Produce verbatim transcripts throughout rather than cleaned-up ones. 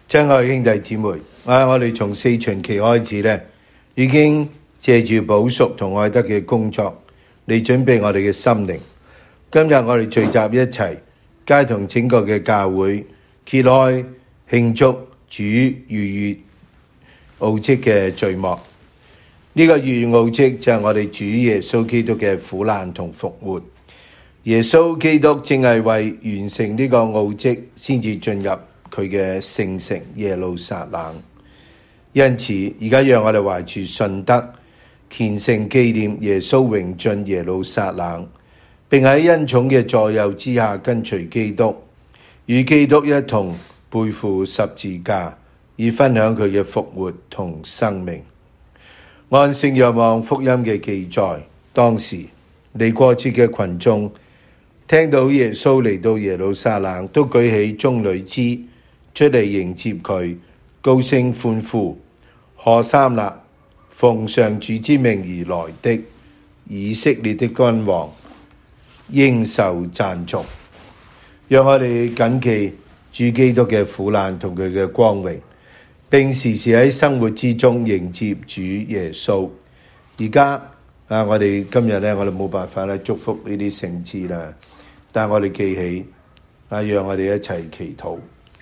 親愛兄弟姊妹，啊，我哋從四旬期開始咧，已經借住補贖同愛德嘅工作嚟準備我哋嘅心靈。今日我哋聚集一齊，皆同整個嘅教會揭開慶祝主逾越奧蹟嘅序幕。呢、這個逾越奧蹟就係我哋主耶穌基督嘅苦難同復活。耶穌基督正係為完成呢個奧蹟，先至進入佢嘅聖城耶路撒冷。因此，而家讓我哋懷住信德，虔誠紀念耶穌榮進耶路撒冷，並喺恩寵嘅助佑之下跟隨基督，與基督一同背負十字架，以分享佢嘅復活同生命。按聖若望福音嘅記載，當時嚟過節嘅群眾聽到耶穌嚟到耶路撒冷，都舉起棕櫚枝出嚟迎接佢，高聲歡呼：何三辣，奉上主之名而來的以色列的君王，應受讚頌。讓我哋謹記主基督嘅苦難同佢嘅光榮，並時時喺生活之中迎接主耶穌。而家啊，我哋今日咧，我哋冇辦法咧祝福呢啲聖枝啦，但係我哋記起啊，讓我哋一齊祈禱。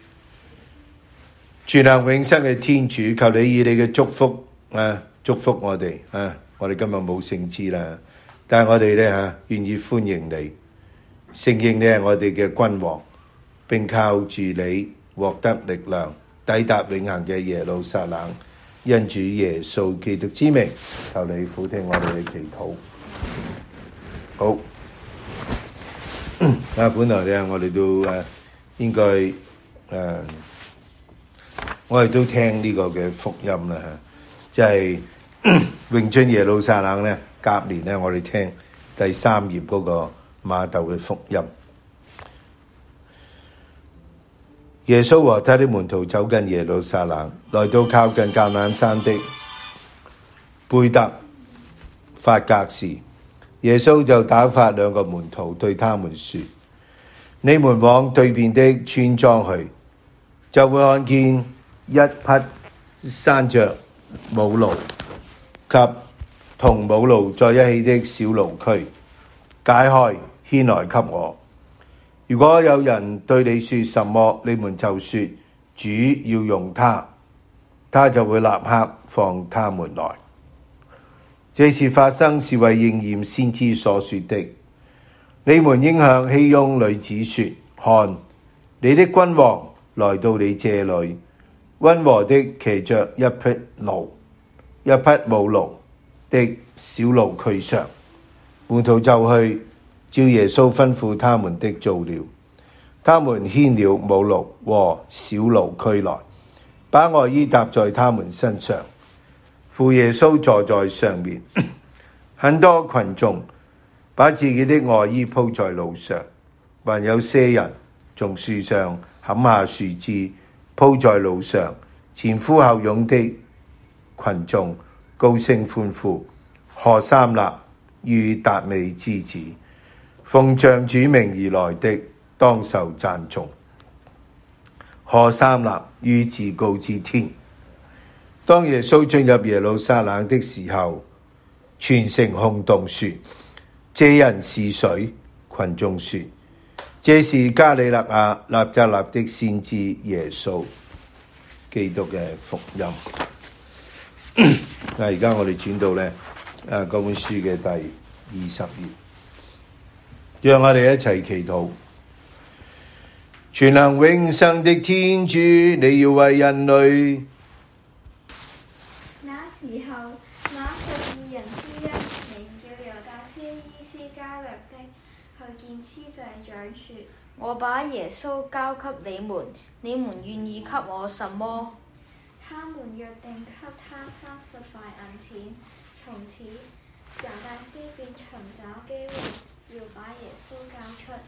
全能永生嘅天主，求你以你嘅祝福啊，祝福我哋啊！我哋今日冇聖枝啦，但係我哋咧吓願意歡迎你，承認你係我哋嘅君王，並靠住你獲得力量，抵達永恆嘅耶路撒冷。因主耶穌基督之名，求你俯聽我哋嘅祈禱。好，啊，本來咧我哋都誒應該誒。呃我哋都聽呢個嘅福音啦，即係榮進耶路撒冷咧，隔年咧我哋聽第三頁嗰個馬竇嘅福音。耶穌和他的門徒走近耶路撒冷，來到靠近橄欖山的貝特法格時，耶穌就打發兩個門徒對他們說：你們往對面的村莊去，就會看見一匹拴着母驢及同母驢在一起的小驢駒，解開牽來給我。如果有人對你說什麼，你們就說主要用它，他就會立刻放他們來。這事發生是為應驗先知所說的：你們應向熙雍女子說，看，你的君王來到你這裏，溫和的騎着一匹驢，一匹母驢的小驢駒上。門徒就去照耶穌吩咐他們的做了，他們牽了母驢和小驢駒來，把外衣搭在他們身上，扶耶穌坐在上面。很多群眾把自己的外衣鋪在路上，還有些人從樹上砍下樹枝鋪在路上，前呼後擁的群眾高聲歡呼：何三辣，與達味之子，奉仗主名而來的，當受讚頌。何三辣，於至高之天。當耶穌進入耶路撒冷的時候，全城轟動說：這人是誰？群眾說：這是加里肋亞納匝肋的先知耶穌基督嘅福音。嗱，而家我哋轉到咧誒嗰本書嘅第二十頁，讓我哋一齊祈禱。全能永生的天主，你要為人類。 那時候，那十二人之一，名叫猶達斯伊斯加略的，去見司祭長說： 我把耶穌交給你們，你們願意給我什麼？ 他們約定給他三十塊銀錢。從此，猶達斯便尋找機會，要把耶穌交出。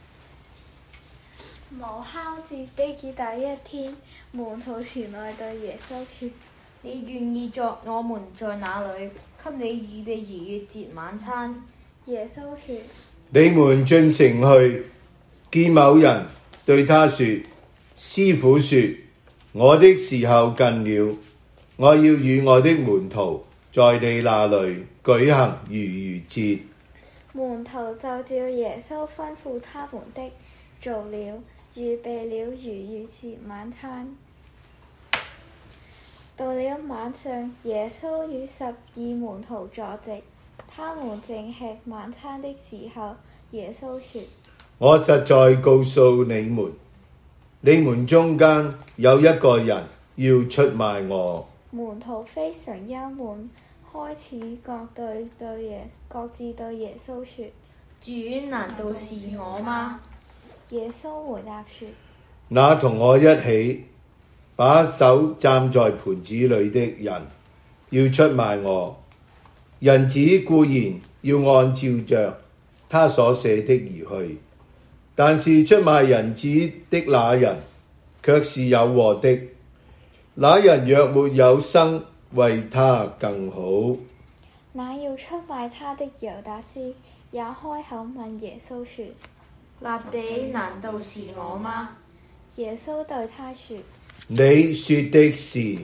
無酵節的第一天，門徒前來對耶穌說： 你願意作我們在哪裏給你預備逾越節晚餐？ 耶穌說： 你們進城去，見某人對他說：師傅說， 我的時候近了，我要與我的門徒在你那裏舉行逾越節。 門徒就照耶穌吩咐他們的做了，預備了逾越節晚餐。到了晚上，耶穌與十二門徒坐席，他們正吃晚餐的時候，耶穌說： 我實在告訴你們，你們中間有一個人要出賣我。 門徒非常憂悶，開始各對對耶各自對耶穌說： 主，難道是我嗎？ 耶穌回答說： 那同我一起把手蘸在盤子裏的人要出賣我。人子固然要按照着他所寫的而去，但是出賣人子的那人卻是有禍的。那人若沒有生，為他更好。 那要出賣他的猶達斯也開口問耶穌說： 辣彼，難道是我嗎？ 耶穌對他說： 你說的是。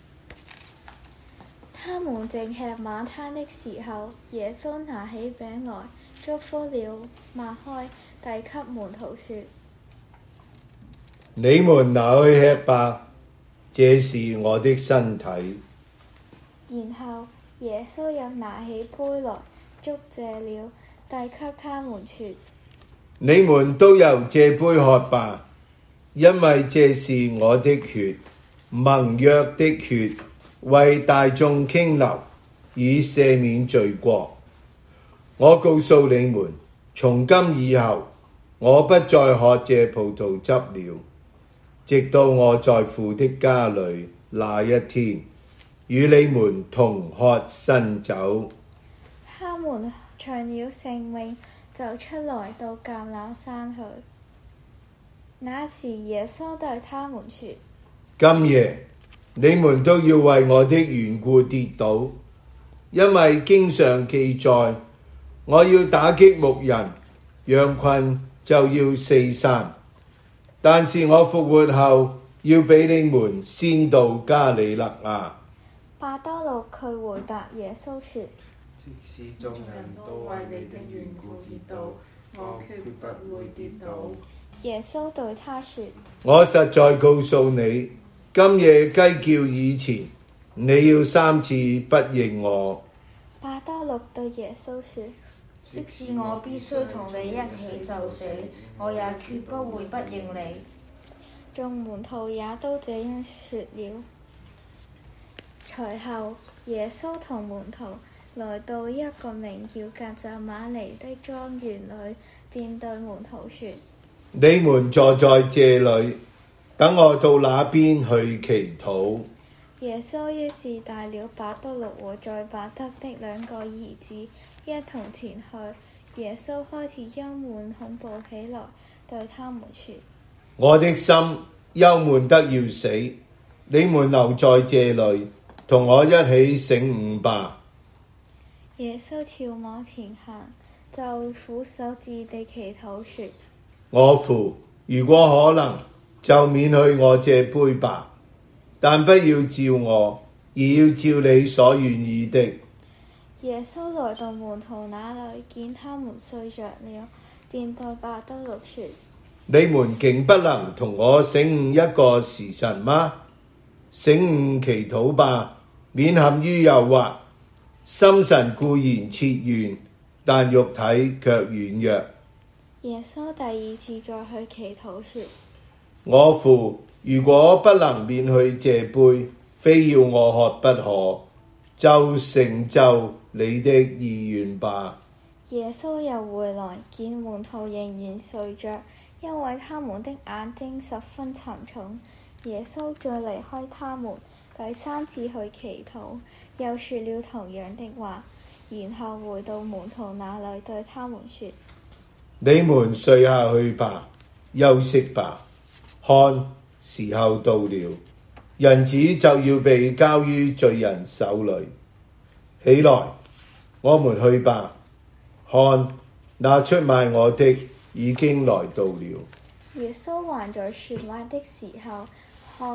他們正吃晚餐的時候，耶穌拿起餅來，祝福了，擘開，遞給門徒說： 你們拿去吃吧，這是我的身體。 然後耶穌又拿起杯來，祝謝了，遞給他們說： 你們都由這杯喝吧，因為這是我的血，盟約的血，為大眾傾流，以赦免罪過。我告訴你們，從今以後，我不再喝這葡萄汁了，直到我在父的家裏那一天，與你們同喝新酒。 他們唱了聖詠，就出來到橄欖山去。那時耶穌對他們說： 今夜你們都要為我的緣故跌倒，因為經上記載，我要打擊牧人，羊群就要四散。但是我復活後，要比你們先到加里肋亞。 伯多祿佢回答耶穌說： 即使眾人都為你的緣故跌倒，我決不會跌倒。 耶穌對他說： 我實在告訴你，今夜雞叫以前，你要三次不認我。 伯多祿對耶穌說： 即使我必須同你一起受死，我也決不會不認你。 眾門徒也都這樣說了。隨後，耶穌同門徒來到一個名叫革責瑪尼的莊園裏，便對門徒說： 你們坐在這裏，等我到那邊去祈禱。 耶穌於是帶了伯多祿和載伯德的兩個兒子一同前去。耶穌開始憂悶恐怖起來，對他們說： 我的心憂悶得要死，你們留在這裏，同我一起醒悟吧。 耶穌朝往前行，就俯首至地祈禱說： 我父，如果可能，就免去我這杯吧，但不要照我，而要照你所願意的。 耶穌來到門徒那裏，見他們睡着了，便對伯多祿說： 你們竟不能同我醒悟一個時辰嗎？醒悟祈禱吧，免陷於誘惑。心神固然切願，但肉體卻軟弱。 耶穌第二次再去祈禱說： 我父，如果不能免去這杯，非要我喝不可，就成就你的意願吧。 耶穌又回來，見門徒仍然睡着，因為他們的眼睛十分沉重。耶穌再離開他們，第三次去祈禱，又說了同樣的話，然後回到門徒那裏，對他們說： 你們睡下去吧，休息吧。看，時候到了，人子就要被交於罪人手裏。起來，我們去吧。看，那出賣我的已經來到了。 耶穌還在說話的時候，看，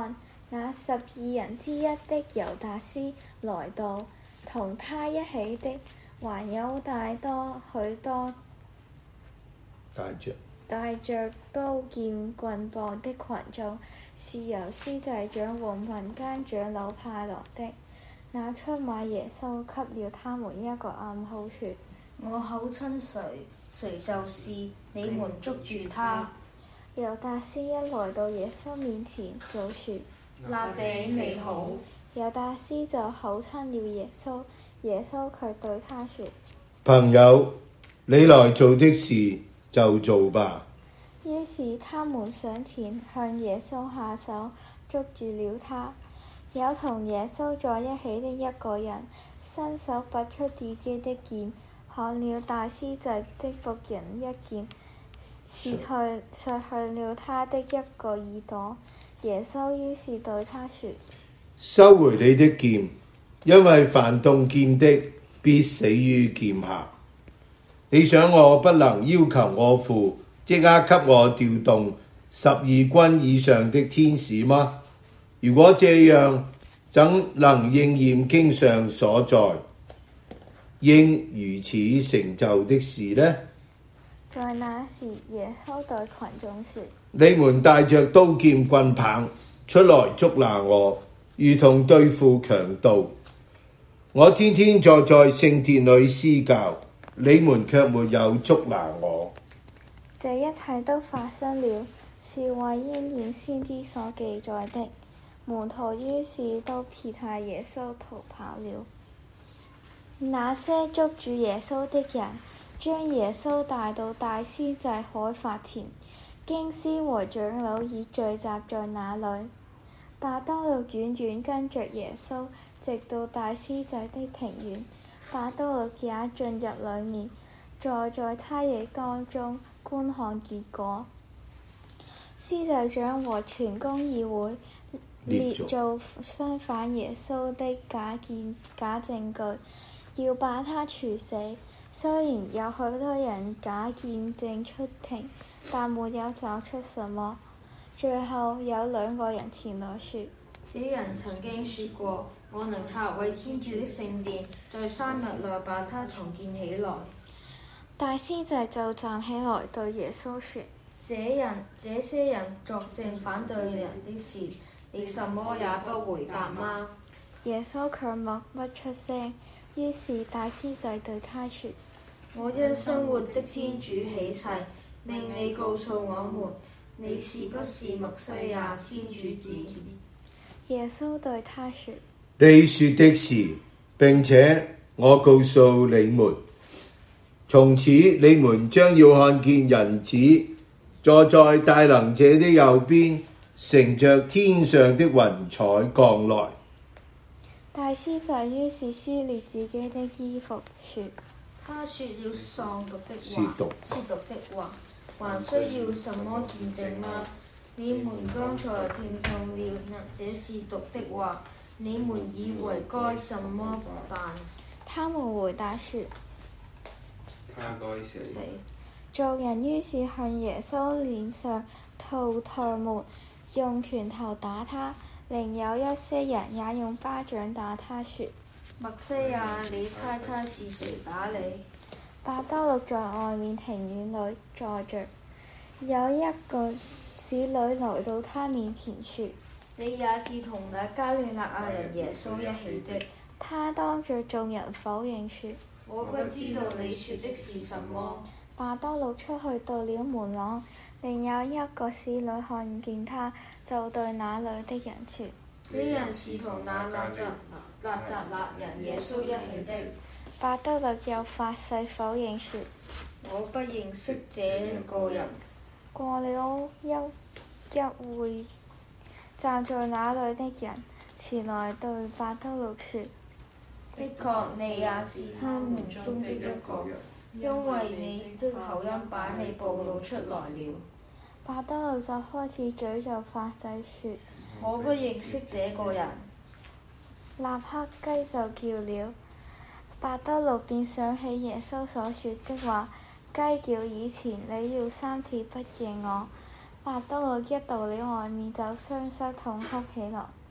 那十二人之一的猶達斯來到，同他一起的還有大多許多帶着帶着刀劍棍棒的群眾，是由司祭長和民間長老派來的。那出賣耶穌給了他們一個暗號，說： 我口親誰，誰就是，你們捉住他。 猶達斯一來到耶穌面前，就說： 辣彼你好。 猶達斯就口親了耶穌，耶穌卻對他說： 朋友，你來做的事就做吧。 於是他們上前向耶穌下手，捉住了他。有同耶穌在一起的一個人，伸手拔出自己的劍，砍了大司祭的僕人一劍，削去削去了他的一個耳朵。耶穌於是對他說： 收回你的劍，因為凡動劍的，必死於劍下。你想我不能要求我父即刻給我調動十二軍以上的天使嗎？如果這樣，怎能應驗經上所在應如此成就的事呢？ 在那時，耶穌對群眾說： 你們帶着刀劍棍棒出來捉拿我，如同對付強盜。我天天坐在聖殿裏施教，你們卻沒有捉拿我。 這一切都發生了，是為應驗先知所記載的。門徒於是都撇下耶穌逃跑了。那些捉住耶穌的人將耶穌帶到大司祭海法庭，經師和長老已聚集在那裡。伯多祿遠遠跟着耶穌，直到大司祭的庭院。伯多祿也進入裡面，坐在他哋當中觀看結果。司祭長和全公議會列做相反耶穌的假見假證據，要把他處死。雖然有許多人假見證出庭，但沒有找出什麼。最後有兩個人前來說： 這人曾經說過，我能拆毀天主的聖殿，在三日內把它重建起來。 大司祭就站起來對耶穌說： 這人這些人作證反對人的事，你什麼也不回答嗎？ 耶穌卻默不出聲。於是大司祭對他說： 我因生活的天主起誓，命你告訴我們，你是不是默西亞天主子？ 耶穌對他說： 你說的是，並且我告訴你們，從此你們將要看見人子坐在大能者的右邊，乘着天上的雲彩降來。 大司祭於是撕裂自己的衣服，說： 他說了喪毒的褻話， 瀆褻瀆的話，還需要什麼見證嗎？你們剛才聽到了這褻瀆的話，你們以為該怎麼辦？ 他們回答說： 他該死。 眾人於是向耶穌臉上吐唾沫，用拳頭打他。另有一些人也用巴掌打他，說： 默西亞，你猜猜是誰打你？ 伯多祿在外面庭院裏坐着，有一個使女來到他面前說： 你也是同那加里肋亞人耶穌一起的。 他當着眾人否認說： 我不知道你說的是什麼。 伯多祿出去到了門廊，另有一個使女看見他，就對那裏的人說： 這人是同那納匝納匝肋人耶穌一起的。 伯多祿又發誓否認說： 我不認識這個人。 過了一一會，站在那裏的人前來對伯多祿說： 的確，你也是他們中的一個，因為你的口音把你暴露出來了。 伯多祿就開始詛咒發誓說： 我不認識這個人。 立刻雞就叫了。伯多祿便想起耶穌所說的話：雞叫以前，你要三次不認我。伯多祿一到了外面，就雙膝痛哭起來。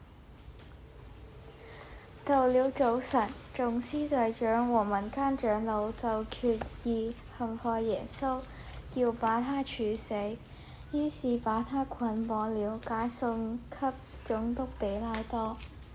到了早晨，眾司祭長和民間長老就決意陷害耶穌，要把他處死。於是把他捆綁了，解送給總督比拉多。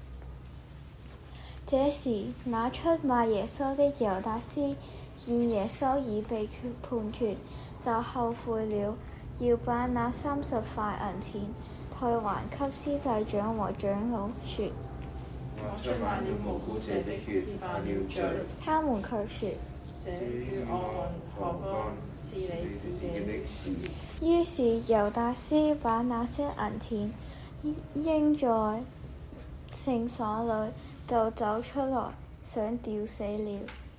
這時，那出賣耶穌的猶達斯見耶穌已被判決，就後悔了，要把那三十塊銀錢退還給司祭長和長老，說： 我出賣了無辜者的血，犯了罪。 他們卻說： 這與我們何干？是你自己的事。 於是猶達斯把那些銀錢扔在聖所裏，就走出來，想吊死了。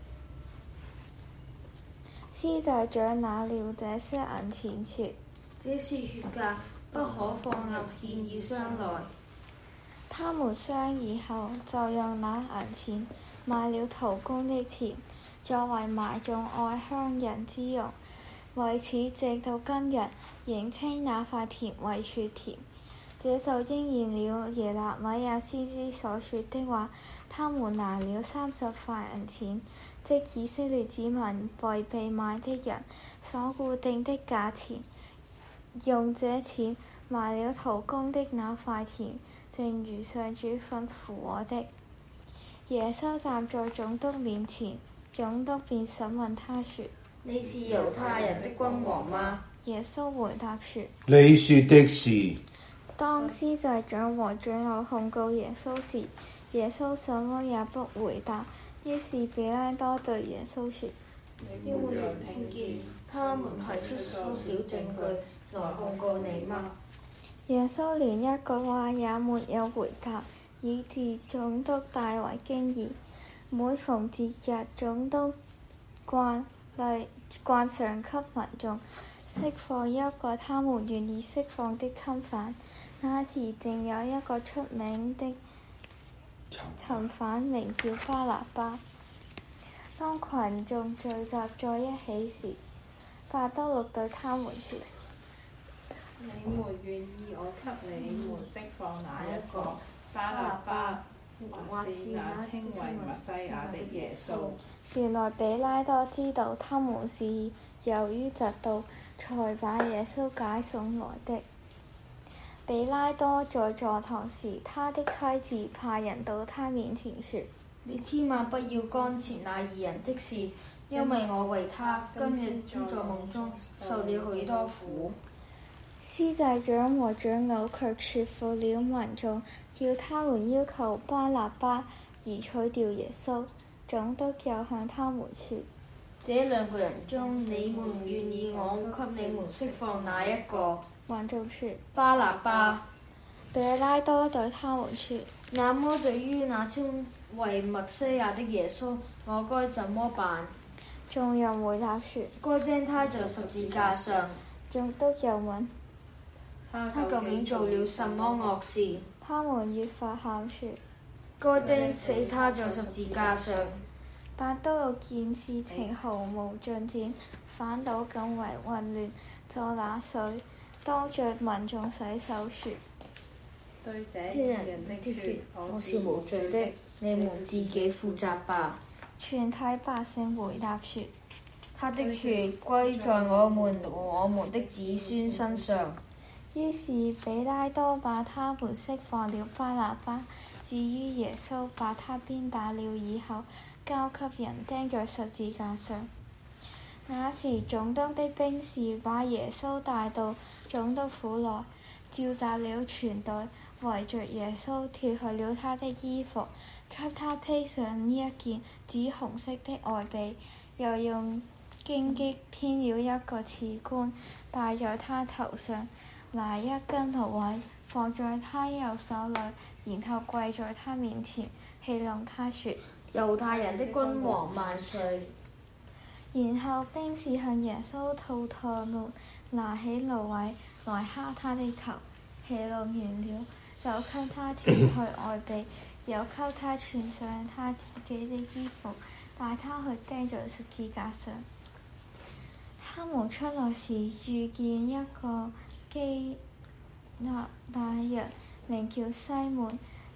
司祭長拿了這些銀錢，說： 這是血價，不可放入獻儀箱內。 他們商議後，就用那銀錢買了陶工的田，作為埋葬外鄉人之用。為此，直到今日仍稱那塊田為血田。這就應驗了耶肋米亞先知所說的話：他們拿了三十塊銀錢，即以色列子民為被賣的人所固定的價錢，用這錢買了陶工的那塊田，正如上主吩咐我的。耶穌站在總督面前，總督便審問他說： 你是猶太人的君王嗎？ 耶穌回答說： 你說的是。 當司祭長和長老控告耶穌時，耶穌什麼也不回答。於是比拉多對耶穌說： 你沒有聽見他們提出多少證據來控告你嗎？ 耶穌連一句話也沒有回答，以致總督大為驚異。每逢節日，總督慣例慣常給民眾釋放一個他們願意釋放的侵犯。那時正有一個出名的囚犯，名叫巴拿巴。當群眾聚集在一起時，伯多祿對他們說： 你們願意我給你們釋放哪一個？巴拿巴，還是那稱為默西亞的耶穌？ 原來比拉多知道他們是由於嫉妒才把耶穌解送來的。比拉多在坐堂時，他的妻子派人到他面前說： 你千萬不要干涉那二人的事，因為我為他今日在夢中受了許多苦。 司祭長和長老卻說服了民眾，叫他們要求巴拿巴移除掉耶穌。總督又向他們說： 這兩個人中，你們願意我給你們釋放哪一個？ 民眾說： 巴拿巴。 比拉多對他們說： 那麼對於那稱為默西亞的耶穌，我該怎麼辦？ 眾人回答說： 該釘他在十字架上。 總督又問： 他究竟做了什麼惡事？ 他們越發喊說： 該釘死他在十字架上。 伯多祿見事情毫無進展，反倒更為混亂，就拿水當着民眾洗手說： 對這啲人人的血， 我是無罪的，你們自己負責吧。 全體百姓回答說： 他的血歸在我們和我們的子孫身上。 於是比拉多把他們釋放了巴拿巴，至於耶穌，把他鞭打了以後，交給人釘在十字架上。那時總督的兵士把耶穌帶到總督府內，召集了全隊，圍着耶穌，脱去了他的衣服，給他披上一件紫紅色的外衣，又用荊棘編了一個刺冠戴在他頭上，拿一根蘆葦放在他右手裏，然後跪在他面前，戲弄他說： 猶太人的君王萬歲！ 然後兵士向耶穌吐唾沫，拿起蘆葦來敲他的頭，戲弄完了，就給他脱去外衣，又給他穿上他自己的衣服，帶他去釘在十字架上。他們出來時遇見一個基納大人，名叫西門，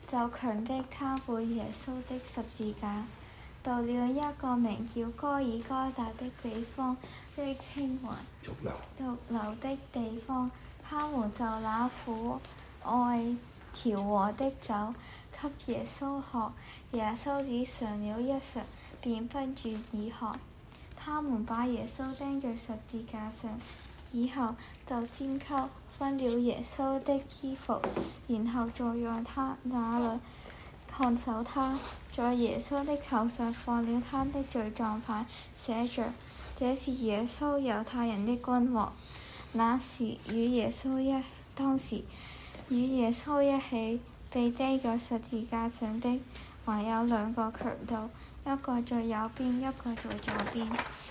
就強迫他背耶穌的十字架。到了一個名叫哥爾該達的地方，即稱為逐流獨流的地方，他們就拿苦艾調和的酒給耶穌喝。耶穌只嘗了一嘗，便不願意喝。他們把耶穌釘在十字架上以後，就拈鬮分了耶穌的衣服，然後坐在他那裏看守他。在耶穌的頭上放了他的罪狀牌，寫着：這是耶穌猶太人的君王。那時與耶穌一當時與耶穌一起被釘在十字架上的，還有兩個強盜，一個在右邊，一個在左邊。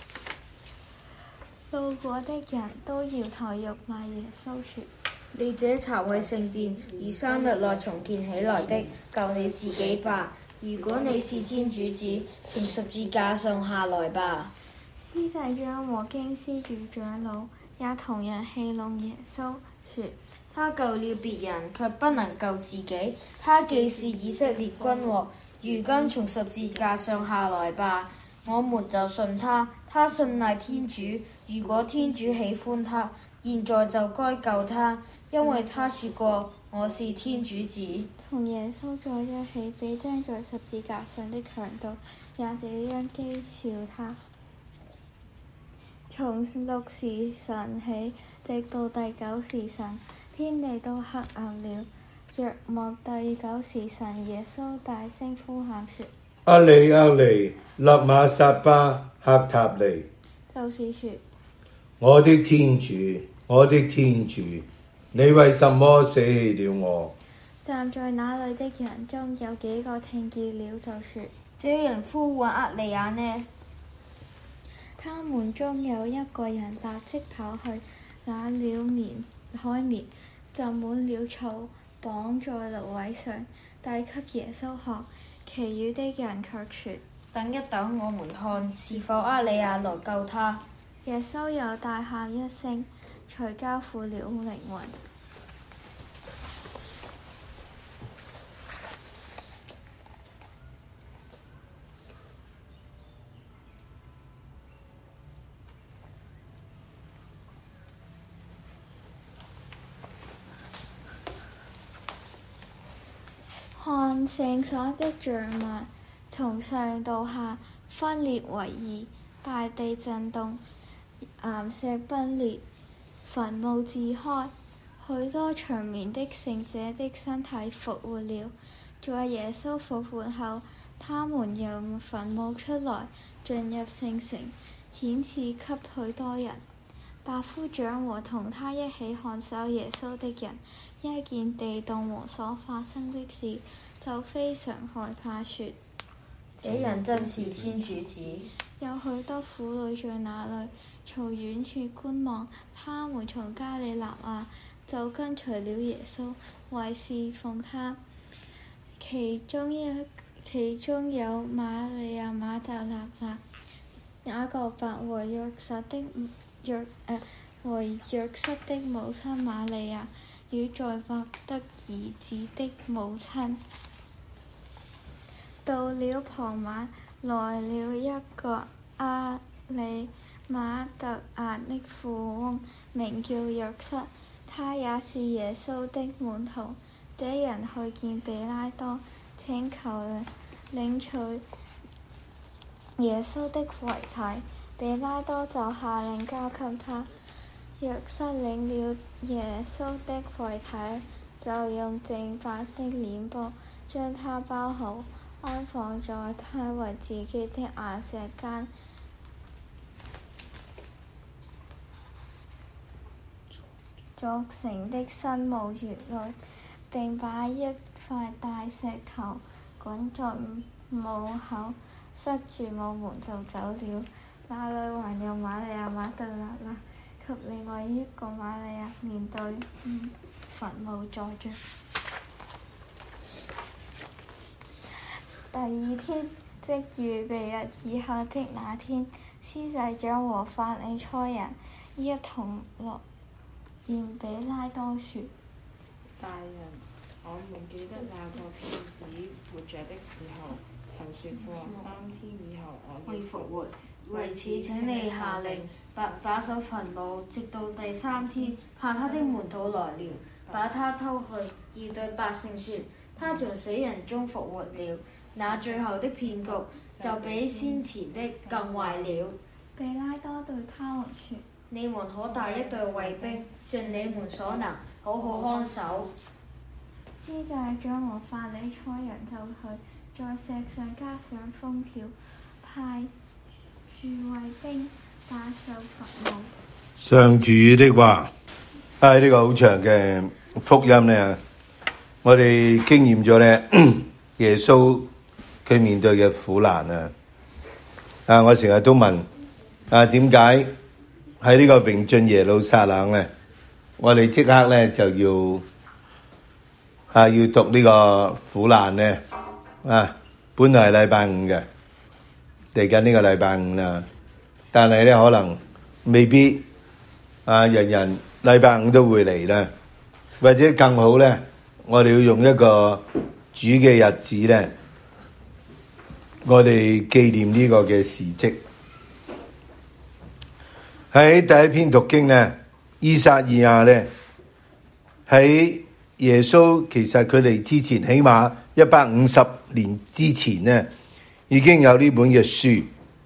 路過的人都搖頭辱罵耶穌說： 你這拆毀聖殿而三日內重建起來的，救你自己吧！如果你是天主子，從十字架上下來吧！ 司祭長和經師與長老也同樣戲弄耶穌，說： 他救了別人，卻不能救自己。他既是以色列君王，如今從十字架上下來吧！我們就信他，他信賴天主。如果天主喜歡他，現在就該救他，因為他說過：我是天主子。 同耶穌在一起被釘在十字架上的強盜也這樣譏笑他。從六時辰起，直到第九時辰，天地都黑暗了。約莫第九時辰，耶穌大聲呼喊說： 阿利阿利，勒馬撒巴赫塔利， 就是說， 我的天主，我的天主，你為什麼捨棄了我？ 站在那裏的人中有幾個聽見了，就說： 這人呼喚厄利亞呢？ 他們中有一個人立即跑去，拿了棉海綿，浸滿了醋，綁在蘆葦上，遞給耶穌喝。其餘的人卻說： 等一等，我們看是否厄利亞來救他。 耶穌又大喊一聲，才交付了靈魂。看聖所的像物，從上到下分裂為二，大地震動，岩石崩裂，墳墓自開，許多長眠的聖者的身體復活了。在耶穌復活後，他們由墳墓出來，進入聖城，顯示給許多人。百夫長和同他一起看守耶穌的人，一見地動和所發生的事，就非常害怕，說： 這人真是天主子。 有許多婦女在那裏，從遠處觀望。他們從加里肋亞就跟隨了耶穌，為侍奉他。其中一其中有瑪利亞瑪達肋納、雅各伯和約瑟的約誒和約瑟的母親瑪利亞，與載伯德兒子的母親。到了傍晚，來了一個阿里馬特亞的富翁，名叫約瑟，他也是耶穌的門徒。這人去見彼拉多，請求領取耶穌的遺體，彼拉多就下令交給他。約瑟領了耶穌的遺體，就用淨白的殮布將他包好，安放在他為自己的岩石間鑿成的新墓穴裏，並把一塊大石頭滾在墓口，塞住墓門就走了。那裏還有瑪利亞瑪達肋納及另外一個瑪利亞面對墳墓坐着。第二天，即預備日以後的那天，司祭長和法利賽人一同來見彼拉多說： 大人， 我們記得那個騙子活着的時候，曾說過三天以後我要復活。 為此請你下令把把守墳墓，直到第三天，怕他的門徒來了，把他偷去，要對百姓說他從死人中復活了。那最後的騙局就比先前的更壞了。 比拉多對他們說： 你們可帶一隊衛兵，盡你們所能，好好看守。 司祭長和法利賽人就去，在石上加上封條，派駐衛兵把守墳墓。 上主的話，喺呢個好長嘅福音呢，我哋經驗咗呢耶穌佢面對嘅苦難啊！啊，我成日都問啊，點解喺呢個榮進耶路撒冷呢？我哋即刻呢就要啊要讀呢個苦難呢啊！本來係禮拜五嘅，嚟緊呢個禮拜五啦，但係呢可能未必啊，人人禮拜五都會嚟啦，或者更好呢，我哋要用一個主嘅日子呢，我哋紀念呢個嘅事蹟。喺第一篇讀經呢，依撒意亞呢，喺耶穌其實佢哋之前起碼一百五十年之前呢，已經有呢本嘅書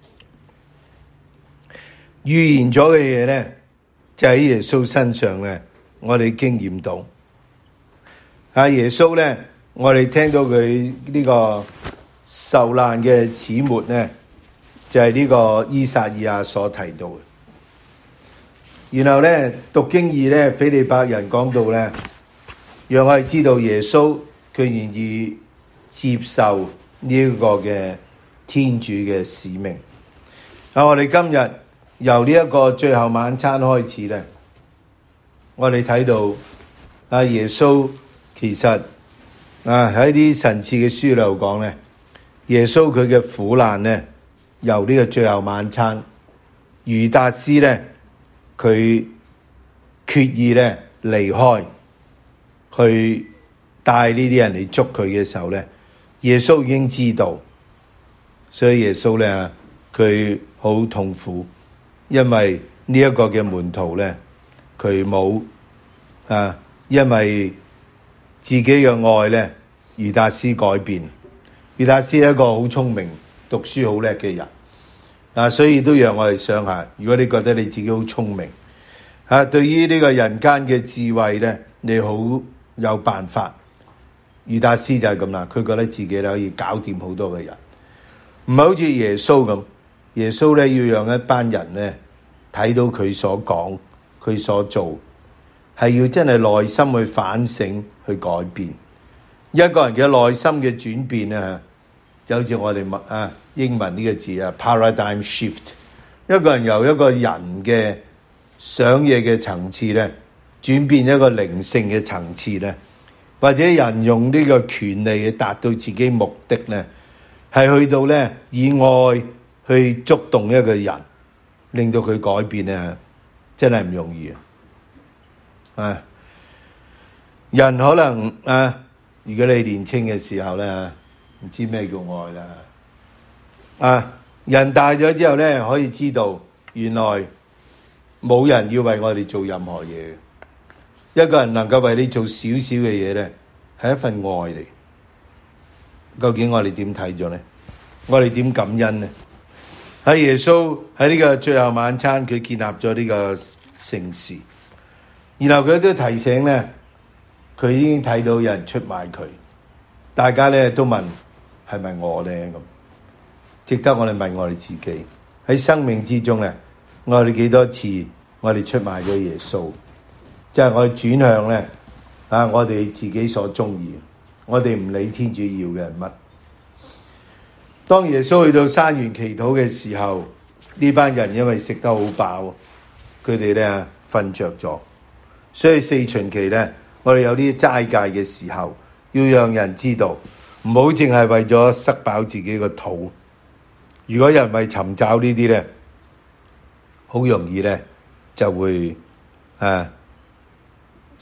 預言咗嘅嘢呢，就喺耶穌身上呢，我哋經驗到。啊，耶穌呢，我哋聽到佢呢個受難嘅始末呢，就係呢個依撒意亞所提到嘅。然後呢，讀經二呢，腓利伯人講到呢，讓我哋知道耶穌佢願意接受呢個嘅天主嘅使命。啊，我哋今日由呢一個最後晚餐開始呢，我哋睇到啊，耶穌其實啊喺啲神賜嘅書度講呢，耶穌佢嘅苦難呢，由呢個最後晚餐，猶達斯呢，佢決意呢離開，去帶呢啲人嚟捉佢嘅時候呢，耶穌已經知道，所以耶穌呢，佢好痛苦，因為呢一個嘅門徒呢，佢冇啊，因為自己嘅愛呢，猶達斯改變。猶達斯係一個好聰明、讀書好叻嘅人啊，所以都讓我哋想下，如果你覺得你自己好聰明啊，對於呢個人間嘅智慧呢，你好有辦法。猶達斯就係咁啦，佢覺得自己咧可以搞掂好多嘅人，唔係好似耶穌咁。耶穌咧要讓一班人咧睇到佢所講、佢所做，係要真係內心去反省、去改變。一個人嘅內心嘅轉變啊，就好似我哋啊英文呢個字啊 paradigm shift。一個人由一個人嘅想嘢嘅層次咧，轉變一個靈性嘅層次咧，或者人用呢個權利去達到自己目的咧，係去到咧以愛去觸動一個人，令到佢改變啊，真係唔容易啊！啊，人可能啊，如果你年輕嘅時候咧，唔知咩叫愛啦。啊，人大咗之後咧，可以知道原來冇人要為我哋做任何嘢。一個人能夠為你做少少嘅嘢咧，係一份愛嚟。究竟我哋點睇咗咧？我哋點感恩咧？喺耶穌喺呢個最後晚餐，佢建立咗呢個聖事，然後佢都提醒咧，佢已經睇到有人出賣佢，大家咧都問係咪我咧咁？值得我哋問我哋自己喺生命之中咧，我哋幾多次我哋出賣咗耶穌？即係我哋轉向咧啊！我哋自己所中意，我哋唔理天主要嘅係乜。當耶穌去到山園祈禱嘅時候，呢班人因為食得好飽，佢哋咧瞓着咗。所以四旬期咧，我哋有啲齋戒嘅時候，要讓人知道，唔好淨係為咗塞飽自己個肚。如果人為尋找呢啲咧，好容易咧就會啊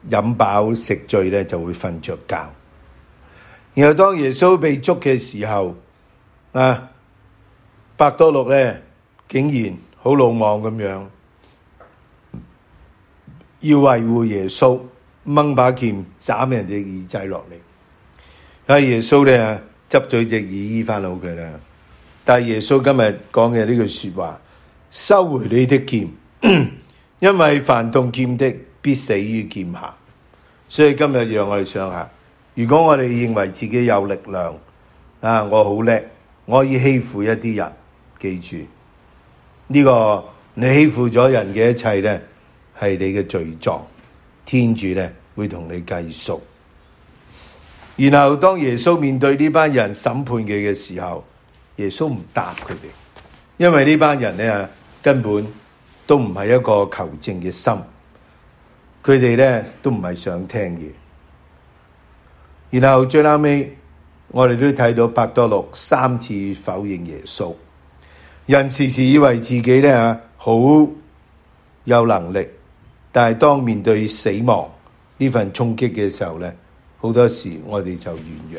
飲飽食醉咧就會瞓着覺。然後當耶穌被捉嘅時候，啊，伯多祿咧竟然好魯莽咁樣要維護耶穌，掹把劍斬人哋耳仔落嚟。啊，耶穌咧執咗隻耳醫翻好佢啦。但係耶穌今日講嘅呢句說話，收回你的劍，因為凡動劍的必死於劍下。所以今日讓我哋想下，如果我哋認為自己有力量，啊，我好叻，我可以欺負一啲人，記住呢個你欺負咗人嘅一切咧，係你嘅罪狀，天主咧會同你計數。然後當耶穌面對呢班人審判佢嘅時候，耶穌唔答佢哋，因為呢班人咧根本都唔係一個求證嘅心，佢哋咧都唔係想聽嘢。然後最後尾，我哋都睇到伯多祿三次否認耶穌。人時時以為自己咧吓好有能力，但係當面對死亡呢份衝擊嘅時候咧，好多時我哋就軟弱。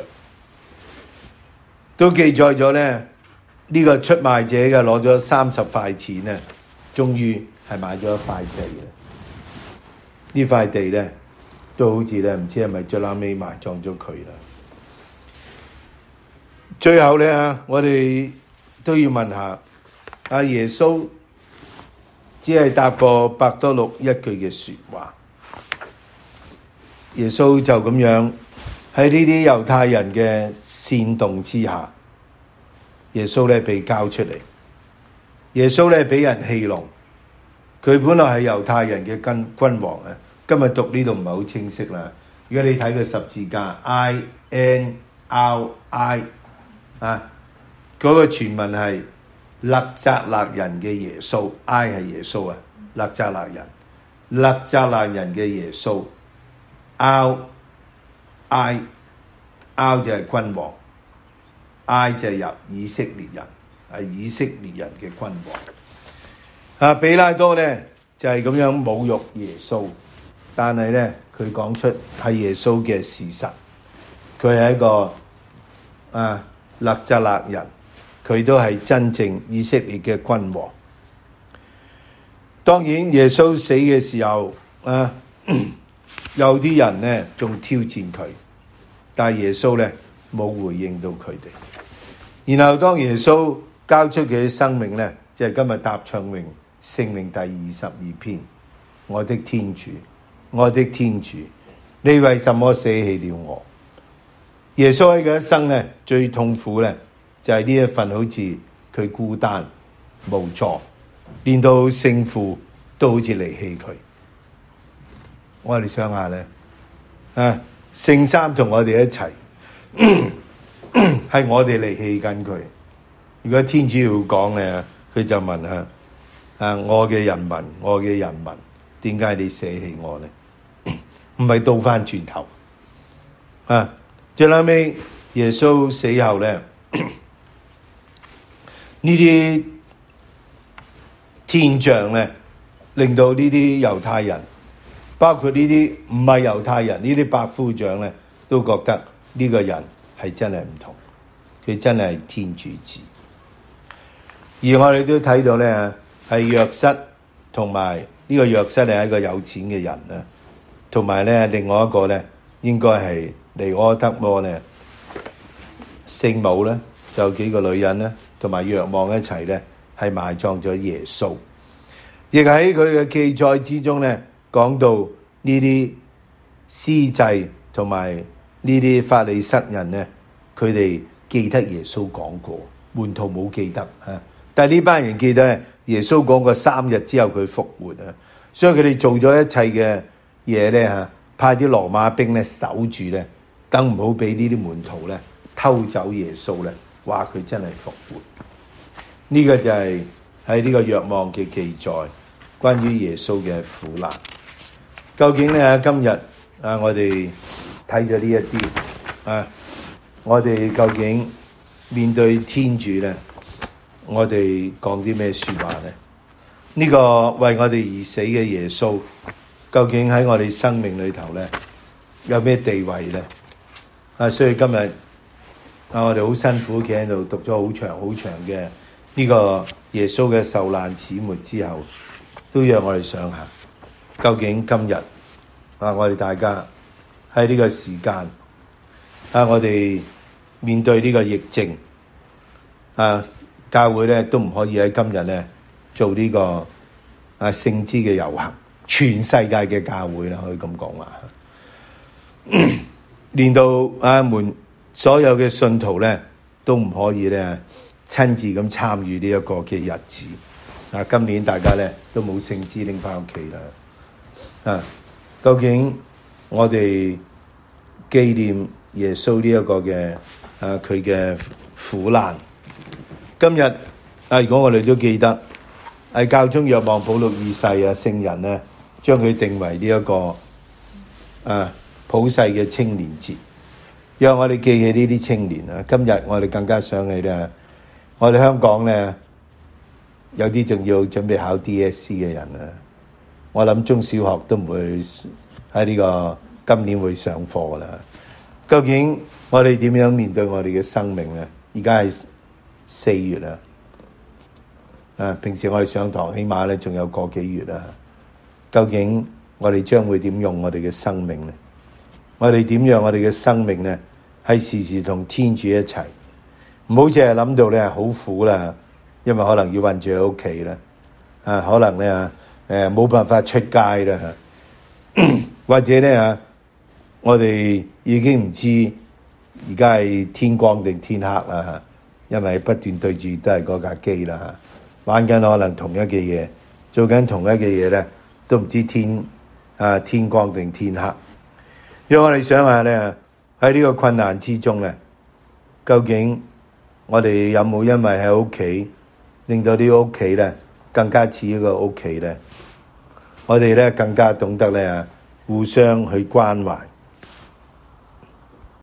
都記載咗咧，呢個出賣者嘅攞咗三十塊錢咧，終於係買咗一塊地嘅。呢塊地咧都好似咧唔知係咪最後尾埋葬咗佢啦。最後咧，我哋都要問下阿耶穌，只係答過伯多祿一句嘅說話，耶穌就咁樣喺呢啲猶太人嘅煽動之下，耶穌咧被交出嚟。耶穌咧俾人戲弄，佢本來係猶太人嘅君君王啊。今日讀呢度唔係好清晰啦。如果你睇個十字架 I N R I 啊，嗰個全文係勒匝勒人嘅耶穌 ，I 係耶穌啊，勒匝勒人，勒匝勒人嘅耶穌 ，R I R 就係君王 ，I 就係入以色列人，係以色列人嘅君王。啊，比拉多咧就係、是、咁樣侮辱耶穌，但係咧佢講出係耶穌嘅事實，佢係一個啊勒匝勒人，佢都係真正以色列嘅君王。當然耶穌死嘅時候啊，有啲人咧仲挑戰佢，但係耶穌咧冇回應到佢哋。然後當耶穌交出佢嘅生命咧，即係今日答唱詠聖詠第二十二篇，我的天主，我的天主，你為什麼捨棄了我？耶穌喺佢一生咧最痛苦咧就係呢一份好似佢孤單無助，連到聖父都好似離棄佢。我哋想下咧，啊，聖三同我哋一齊，係我哋離棄緊佢。如果天主要講咧，佢就問下啊，我嘅人民，我嘅人民，點解你捨棄我咧？唔係倒翻轉頭啊！最後尾耶穌死後咧，呢啲天象咧，令到呢啲猶太人，包括呢啲唔係猶太人，呢啲百夫長咧，都覺得呢個人係真係唔同，佢真係天主子。而我哋都睇到咧，係約瑟同埋呢個約瑟係一個有錢嘅人啦，同埋咧另外一個咧應該係尼柯德摩咧，聖母咧就有幾個女人咧，同埋若望一齊咧係埋葬咗耶穌。亦喺佢嘅記載之中咧，講到呢啲司祭同埋呢啲法利塞人咧，佢哋記得耶穌講過，門徒冇記得啊。但係呢班人記得咧，耶穌講過三日之後佢復活啊，所以佢哋做咗一切嘅嘢咧嚇，派啲羅馬兵咧守住咧，等唔好俾呢啲門徒咧偷走耶穌咧，話佢真係復活。呢、這個就係喺呢個若望嘅記載，關於耶穌嘅苦難。究竟咧今日啊，我哋睇咗呢一啲啊，我哋究竟面對天主咧？我哋講啲咩說話呢？呢、這個為我哋而死嘅耶穌， 究竟喺我哋生命裏頭咧有咩地位咧？啊，所以今日啊，我哋好辛苦企喺度讀咗好長好長嘅呢個耶穌嘅受難始末之後，都讓我哋想下，究竟今日啊，我哋大家喺呢個時間啊，我哋面對呢個疫症啊，教會咧都唔可以喺今日咧做呢個啊聖枝嘅遊行，全世界嘅教會啦，可以咁講話，連到啊門所有嘅信徒咧都唔可以咧親自咁參與呢一個嘅日子啊！今年大家咧都冇聖枝拎翻屋企啦啊！究竟我哋紀念耶穌呢一個嘅啊佢嘅苦難，今日啊，如果我哋都記得喺教宗若望保祿二世啊聖人咧，將佢定為呢一個啊普世嘅青年節，讓我哋記起呢啲青年啊！今日我哋更加想起咧，我哋香港咧有啲仲要準備考 D S C 嘅人啊！我諗中小學都唔會喺呢個今年會上課噶啦。究竟我哋點樣面對我哋嘅生命咧？而家係四月啦，啊！平時我哋上堂起碼咧仲有個幾月啦。究竟我哋將會點用我哋嘅生命咧？我哋點讓我哋嘅生命咧係時時同天主一齊？唔好淨係諗到咧好苦啦，因為可能要困住喺屋企啦，啊，可能咧誒冇辦法出街啦，或者咧啊，我哋已經唔知而家係天光定天黑啦，因為不斷對住都係嗰架機啦，玩緊可能同一嘅嘢，做緊同一嘅嘢咧，都唔知天啊天光定天黑。讓我哋想下咧，喺呢個困難之中咧，究竟我哋有冇因為喺屋企令到呢個屋企咧更加似一個屋企咧？我哋咧更加懂得咧互相去關懷。